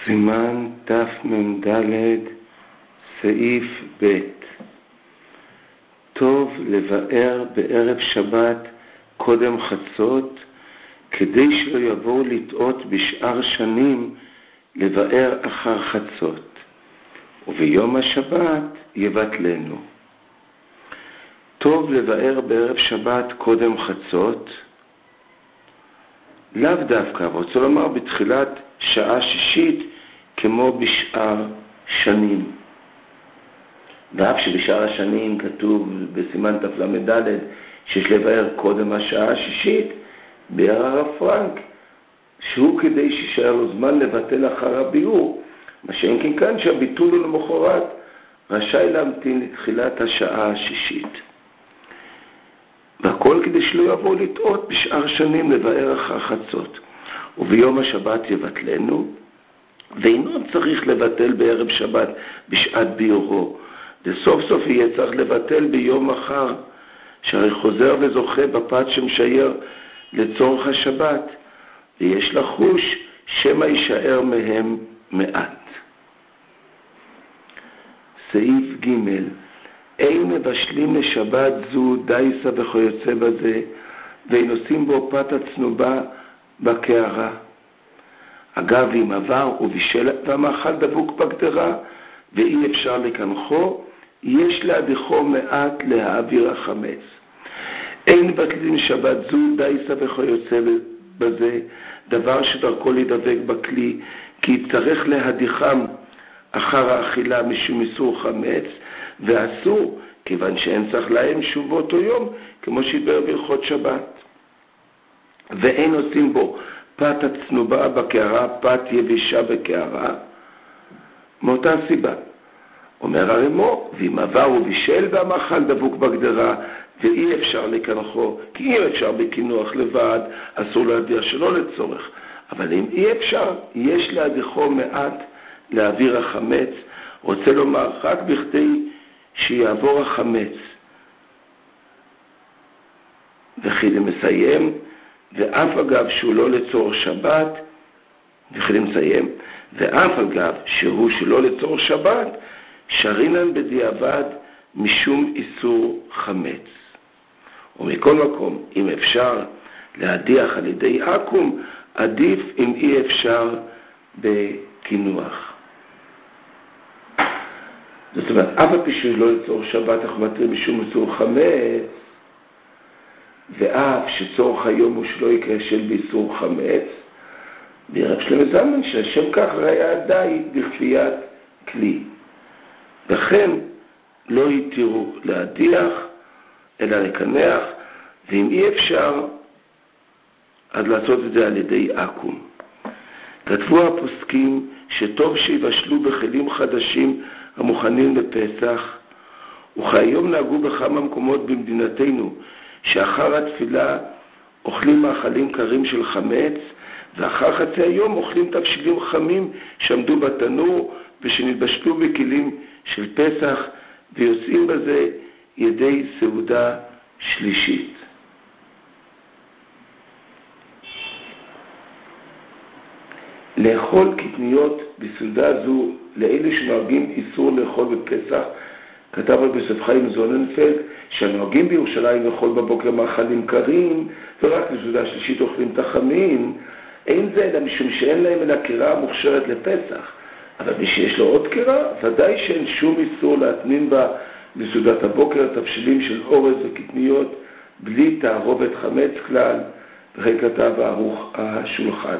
סימן תמ"ד סעיף ב' טוב לבאר בערב שבת קודם חצות, כדי שלא יבואו לטעות בשאר שנים לבאר אחר חצות, וביום השבת יבטלנו. טוב לבאר בערב שבת קודם חצות, לאו דווקא, רוצה לומר בתחילת שעה שישית כמו בשאר שנים. ואף שבשאר השנים כתוב בסימן תמ"ד שיש לבאר קודם השעה השישית, ביאר הרב פרנק, שהוא כדי שישאר לו זמן לבטל אחר הביאור, מה שאין כן כאן שהביטול הוא למחרת, רשאי להמתין לתחילת השעה השישית. והכל כדי שלא יבוא לטעות בשאר שנים לבאר אחר חצות. וביום השבת יבטלנו, ואינו צריך לבטל בערב שבת בשעת ביאורו, וסוף סוף יהיה צריך לבטל ביום אחר, שהרי חוזר וזוכה בפת שמשייר לצורך השבת, ויש לחוש שמא יישאר מהם מעט. סעיף ג' אין מבשלים לשבת זו דייסה וכיוצא בזה, ואין עושים בו פת הצנובה בקערה. אגב, אם עבר ובישל והמאכל דבוק בגדרה, ואי אפשר לקנחו, יש להדיחו מעט להעביר החמץ. אין בטלים שבת זו דייסה וכיוצא בזה, דבר שדרכו להידבק בכלי, כי יצטרך להדיחם אחר האכילה משום איסור חמץ, ואסור, כיוון שאין צריך להם שוב באותו יום, כמו שהתברר בהלכות שבת. ואין עושים בו פת הצנובה בקערה, פת יבישה בקערה, מאותה סיבה. אומר הרמו, ואם עבר ובישל והמאכל דבוק בגדרה, ואי אפשר לקנחו, כי אי אפשר בקינוח לבד, אסור להדיח שלא לצורך. אבל אם אי אפשר, יש להדיחו מעט להעביר החמץ, רוצה לומר רק בכדי שיעבור החמץ. וכי זה מסיים, ואף אגב שהוא לא לצורך שבת, וכי מסיים, ואף אגב שהוא שלא לצורך שבת, שרינן בדיעבד משום איסור חמץ. ומכל מקום, אם אפשר להדיח על ידי עקום, עדיף אם אי אפשר בקינוח. זאת אומרת, אף על פי שהוא לא לצורך שבת, אנחנו מתרים משום איסור חמץ, ואף שצורך היום הוא שלא יקרשל באיסור חמץ, ברב שלמה זלמן שהשם כך ראה די בכפיית כלי. לכן לא יתירו להדיח, אלא לקנח, ואם אי אפשר, אז לעשות את זה על ידי עקום. כתבו הפוסקים שטוב שיבשלו בכלים חדשים המוכנים לפסח, וכהיום נהגו בכמה מקומות במדינתנו, שאחר התפילה אוכלים מאכלים קרים של חמץ, ואחר חצי היום אוכלים תבשילים חמים שעמדו בתנור ושנתבשלו בכלים של פסח, ויוצאים בזה ידי סעודה שלישית. לאכול קטניות בסעודה זו לאלה שנוהגים איסור לאכול בפסח, כתב על בסוף חיים זוננפלד שהנוהגים בירושלים לאכול בבוקר מאכלים קרים ורק בסעודה שלישית אוכלים תחמים, אין זה אלא משום שאין להם אלא קירה מוכשרת לפסח. אבל מי שיש לו עוד קירה, ודאי שאין שום איסור להטמין בה בסעודת הבוקר תבשילים של אורז וקטניות בלי תערובת חמץ כלל, וכן כתב הערוך השולחן.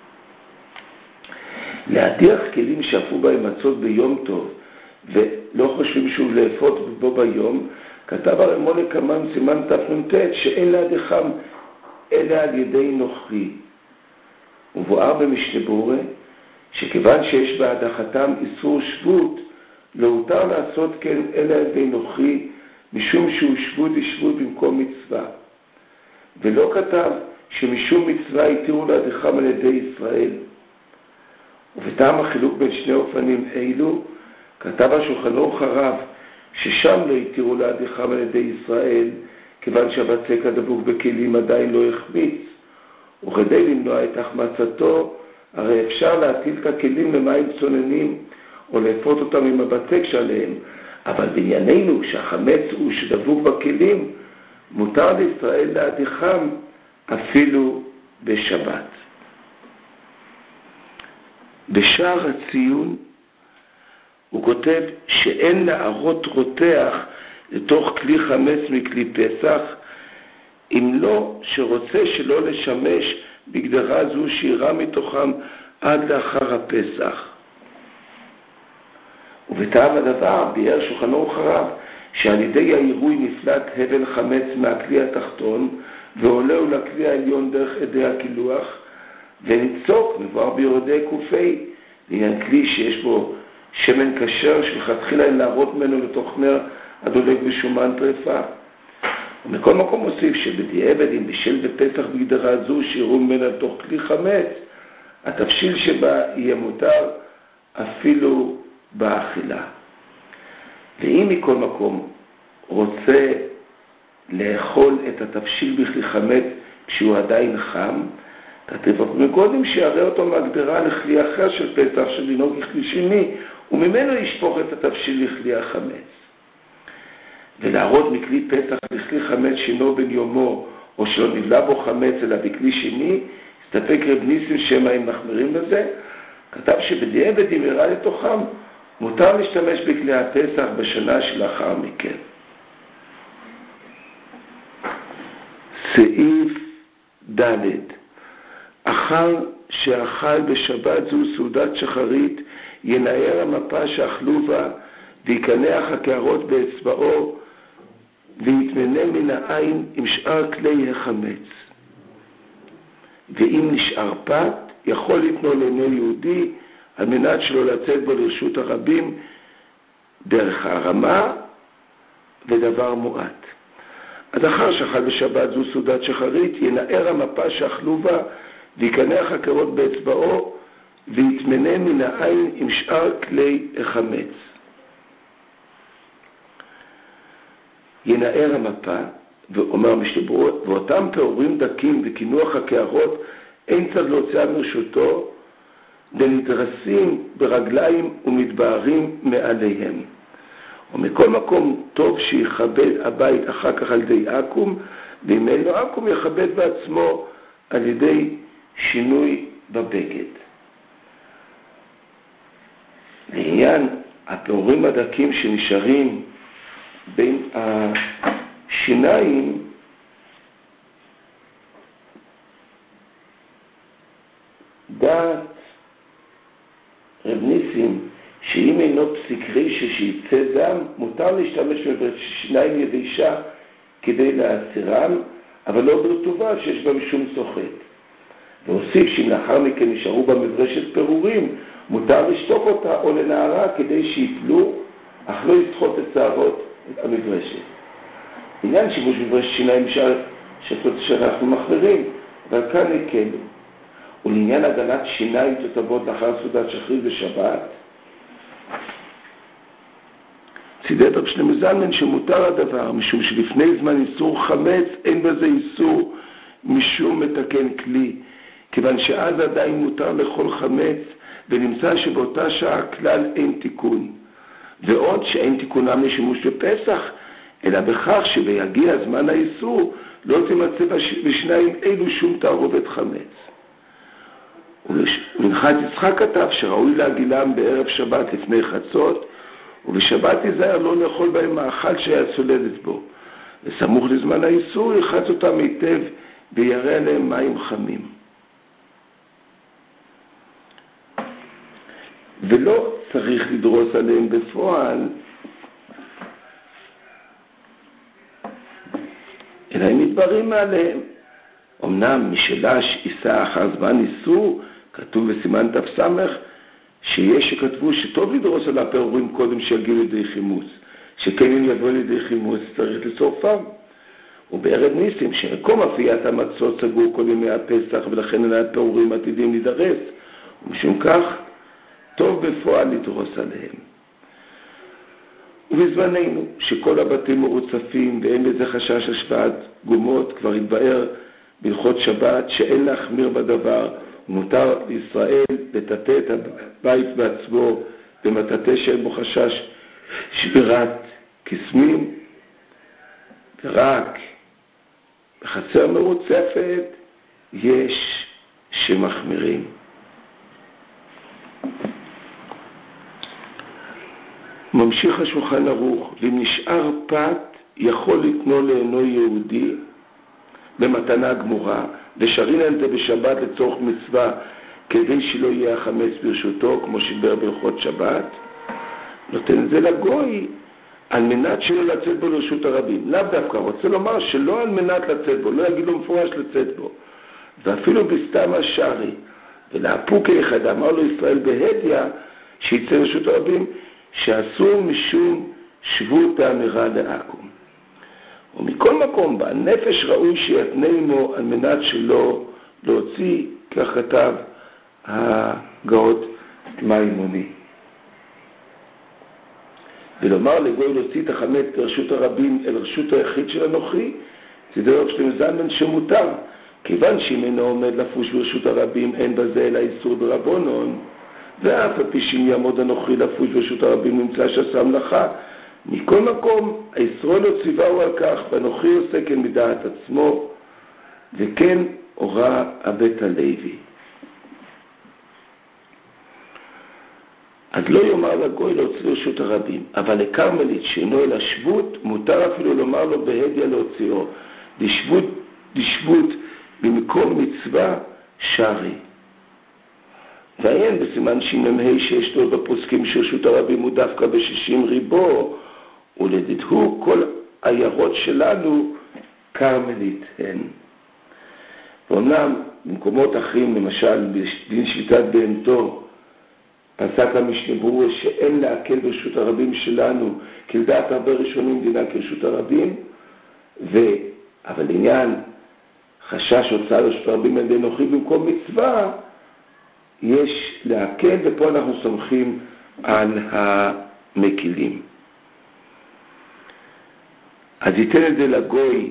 להדיח כלים שאפו בהם מצות ביום טוב ולא חושבים שוב לאפות בו ביום, כתב הרמון לקמן סימן תמ"ט שאין להדיחם אלא על ידי נוכרי. ובואר במשנה ברורה שכיוון שיש בהדחתם איסור שבות, לא הותר לעשות כן אלא על ידי נוכרי, משום שהוא שבות ישבות במקום מצווה. ולא כתב שמשום מצווה יתירו להדיחם על ידי ישראל. ובטעם החילוק בין שני אופנים אילו, כתב השולחן ערוך הרב ששם לא יתירו להדיחם על ידי ישראל, כיוון שהבצק הדבוק בכלים עדיין לא החמיץ, וכדי למנוע את החמצתו, הרי אפשר להטיל את הכלים למים צוננים, או לאפות אותם עם הבצק שלהם, אבל בענייננו, כשהחמץ הוא שדבוק בכלים, מותר לישראל להדיחם אפילו בשבת. בשער הציון הוא כותב שאין להערות רותח לתוך כלי חמץ מכלי פסח, אם לא שרוצה שלא לשמש בגדרה זו שירה מתוכם עד לאחר הפסח. ובטעם הדבר ביאר שולחן ערוך הרב שעל ידי העירוי נפלט הבל חמץ מהכלי התחתון ועולהו לכלי העליון דרך עדי הקילוח, וניצוק מבואר ביורדי קופי לעניין כלי שיש בו שמן כשר שלכתחילה אין להראות ממנו לתוך נר הדולק בשומן טרפה. ומכל מקום מוסיף שבדיעבד אם בשל בפסח בגדרה זו שירו ממנה לתוך כלי חמץ, התבשיל שבה יהיה מותר אפילו באכילה. ואם מכל מקום רוצה לאכול את התבשיל בכלי חמץ כשהוא עדיין חם, כתב מקודם שיראה אותו מהגדרה לכלי אחר של פסח שדינו ככלי שני, וממנו ישפוך את התבשיל לכלי החמץ. ולהראות מכלי פסח לכלי חמץ שינו בן יומו, או שלא נבלה בו חמץ אלא בכלי שני, הסתפק רב ניסים שמה הם מחמירים לזה, כתב שבדיעבד אם יראה לתוכם, מותר להשתמש בכלי הפסח בשנה שלאחר מכן. סעיף ד' אחר שאכל בשבת זו סעודת שחרית, ינער המפה שאכלו בה, ויקנח הקערות באצבעו, ויתמנה מן העין עם שאר כלי החמץ. ואם נשאר פת, יכול לתנו לעיני יהודי, על מנת שלא לצאת בו לרשות הרבים, דרך הרמה ודבר מועט. אז אחר שאכל בשבת זו סעודת שחרית, ינער המפה שאכלו בה, ויקנח הקערות באצבעו, ויתמנה מן העין עם שאר כלי החמץ. ינער המפה, ואומר משתברות, ואותם פעורים דקים וקינוח הקערות, אין צד להוציאה מרשותו, ונדרסים ברגליים ומתבהרים מעליהם. ומכל מקום טוב שיכבד הבית אחר כך על ידי עקום, ואם אין לו עקום יכבד בעצמו על ידי שינוי בבגד. לעניין הפעורים הדקים שנשארים בין השיניים, דעת רב ניסים שאם אינו פסיק רישא שיצא דם, מותר להשתמש בשיניים יבשה כדי להסירם, אבל לא ברטובה שיש בה משום סוחט. והוסיף שאם לאחר מכן נשארו במברשת פירורים, מותר לשתוק אותה או לנערה כדי שיפלו, אך לא יסחוט את שערות את המברשת. עניין שימוש מברשת שיניים שאנחנו מחמירים, אבל כאן הקלו. ולעניין הגנת שיניים תותבות לאחר סעודת שחרית בשבת, צידד רב שלמה זלמן שמותר הדבר, משום שלפני זמן איסור חמץ, אין בזה איסור משום מתקן כלי, כיוון שאז עדיין מותר לאכול חמץ, ונמצא שבאותה שעה כלל אין תיקון. ועוד שאין תיקונם לשימוש בפסח, אלא בכך שביגיע זמן האיסור, לא תמצא בשניים אלו שום תערובת חמץ. ומנחת יצחק כתב שראוי להגילם בערב שבת לפני חצות, ובשבת יזהר לא לאכול בהם מאכל שהיה צולדת בו. וסמוך לזמן האיסור יחץ אותם היטב וירא עליהם מים חמים. ולא צריך לדרוס עליהם בפועל, אלא הם מתברים מעליהם. אמנם משלש יישא אחר זמן איסור, כתוב בסימן תפסמך, שיש שכתבו שטוב לדרוס על הפעורים קודם שיגיעו לידי חימוץ, שכן אם יבוא לידי חימוץ צריך לצורפם. ובערב ניסים שמקום אפיית המצות סגור כל ימי הפסח, ולכן הפעורים עתידים להידרס, ומשום כך טוב בפועל לדרוס עליהם. ובזמננו שכל הבתים מרוצפים ואין בזה חשש השפעת גומות, כבר התבאר בהלכות שבת שאין להחמיר בדבר, מותר לישראל לטאטא את הבית בעצמו במטאטא שאין בו חשש שבירת קסמים, ורק בחצר מרוצפת יש שמחמירים. ממשיך השולחן ערוך, ואם נשאר פת יכול לתנו לאינו יהודי במתנה גמורה, ושרין על זה בשבת לצורך מצווה כדי שלא יהיה החמץ ברשותו, כמו שדיבר בהלכות שבת, נותן את זה לגוי על מנת שלא לצאת בו לרשות הרבים. לאו דווקא, רוצה לומר שלא על מנת לצאת בו, לא יגיד לו מפורש לצאת בו. ואפילו בסתם השרי, ולהפוקי אחד, אמר לו ישראל בהדיה, שיצא לרשות הרבים, שאסור משום שבות האמירה לעקום. ומכל מקום, בנפש ראוי שיתנה עמו על מנת שלא להוציא, כך כתב הגאות מימוני. ולומר לגוי להוציא את החמץ לרשות הרבים אל רשות היחיד של אנוכי, זה דרך שלמה זלמן שמותר, כיוון שאם אינו עומד לפוש ברשות הרבים, אין בזה אלא איסור ברבונון, ואף על פי שאם יעמוד אנוכי לפוש ברשות הרבים נמצא שעשה מלאכה. מכל מקום, הישראל לא ציווהו על כך, ואנוכי עושה כן מדעת עצמו, וכן הורה הבית הלוי. אז לא יאמר לגוי להוציא ברשות הרבים, אבל לקרמלית שאינו אל השבות, מותר אפילו לומר לו בהדיה להוציאו, לשבות במקום מצווה שרי. ועיין בסימן שמ"ה שיש לו בפוסקים שרשות הרבים הוא דווקא ב60 ריבו, ולדדהו כל עיירות שלנו קרמלית הן. ואומנם במקומות אחרים, למשל בדין שליטת בהמתו, פסק המשנה ברור שאין להקל ברשות הרבים שלנו, כי לדעת הרבה ראשונים דינה כרשות הרבים, אבל עניין חשש הוצאה לרשות הרבים על ידי אנוכי במקום מצווה, יש להקל, ופה אנחנו סומכים על המקילים. אז ייתן את זה לגוי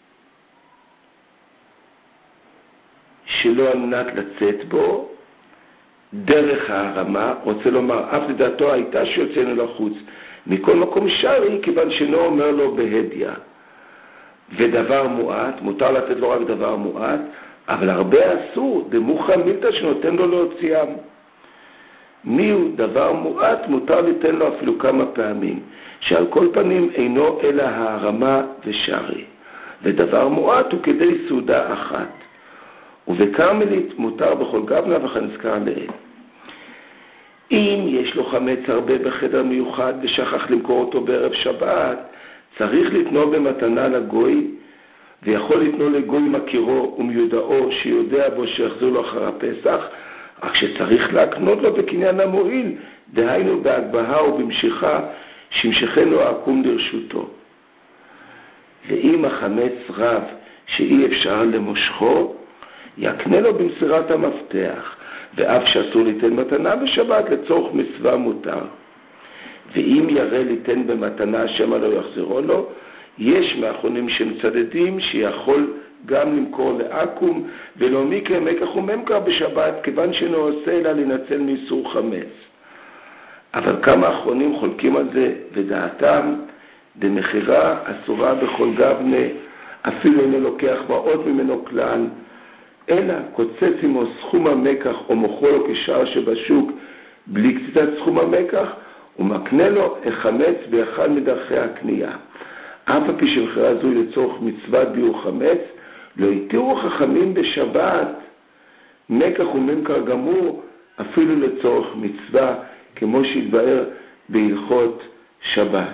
שלא על מנת לצאת בו, דרך הרמה, רוצה לומר, אף לדעתו הייתה שיוצאנו לחוץ, מכל מקום שרי, כיוון שאינו אומר לו בהדיה. ודבר מועט, מותר לתת לו רק דבר מועט, אבל הרבה אסור, דמוחה מילתא שנותן לו להוציאם. מיהו דבר מועט, מותר ליתן לו אפילו כמה פעמים, שעל כל פנים אינו אלא הרמה ושרי, ודבר מועט הוא כדי סעודה אחת. ובקרמלית מותר בכל גבנה וכנזכר לעיל. אם יש לו חמץ הרבה בחדר מיוחד ושכח למכור אותו בערב שבת, צריך לתנו במתנה לגוי, ויכול לתנו לגוי מכירו ומיודעו שיודע בו שיחזור לו אחר הפסח, רק שצריך להקנות לו בקניין המועיל, דהיינו בהגבהה ובמשיכה, שמשכנו העקום לרשותו. ואם החמץ רב שאי אפשר למושכו, יקנה לו במסירת המפתח, ואף שאסור ליתן מתנה בשבת לצורך מצווה מותר. ואם יראה ליתן במתנה שמא לא יחזרו לו, יש מאחרונים שמצדדים שיכול גם למכור לעקום, ולא מקרה מקח וממכר בשבת, כיוון שאינו עושה אלא לנצל מאיסור חמץ. אבל כמה האחרונים חולקים על זה, ודעתם דמחירה אסורה בכל גבנה, אפילו אינו לוקח באות ממנו כלל, אלא קוצץ עמו סכום המקח או מוכרו לו כשאר שבשוק בלי קציצת סכום המקח, ומקנה לו החמץ באחד מדרכי הקנייה. אף על פי שמחירה זו לצורך מצוות ביור חמץ, לא התירו חכמים בשבת מקח וממכר גמור אפילו לצורך מצווה, כמו שהתבאר בהלכות שבת.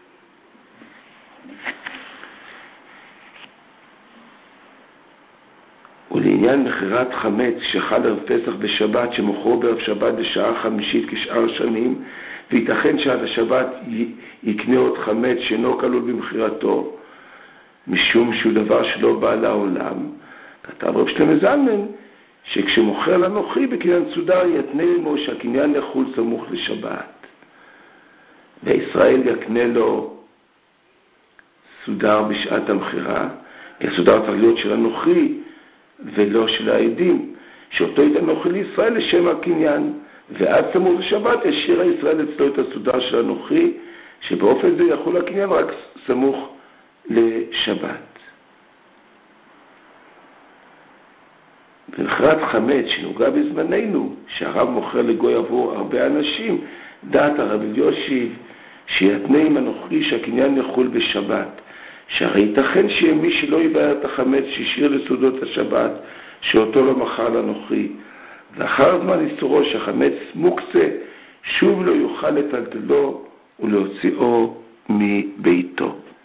ולעניין מחירת חמץ שחל ערב פסח בשבת שמוכרו בערב שבת בשעה חמישית כשאר שנים, וייתכן שעד השבת יקנה עוד חמץ שאינו כלול במחירתו, משום שהוא דבר שלא בא לעולם. כתב רב שלמה זלמן שכשמוכר לנוכרי בקניין סודר יתנה עמו שהקניין יחול סמוך לשבת, וישראל יקנה לו סודר בשעת המחירה, כי הסודר צריך להיות של הנוכרי ולא של העדים, שאותו ייתן אוכל לישראל לשם הקניין, ועד סמוך לשבת ישאיר ישראל אצלו את הסעודה של אנוכי, שבאופן זה יחול הקניין רק סמוך לשבת. במכירת חמץ שנהוגה בזמננו, שהרב מוכר לגוי עבור הרבה אנשים, דעת הרב אלישיב שיתנה עם אנוכי שהקניין יחול בשבת, שהרי ייתכן שיהיה מי שלא יבאר את החמץ שהשאיר לסעודות השבת, שאותו לא מכר לאנוכי, ואחר זמן איסורו שהחמץ מוקצה, שוב לא יוכל לטלטלו ולהוציאו מביתו.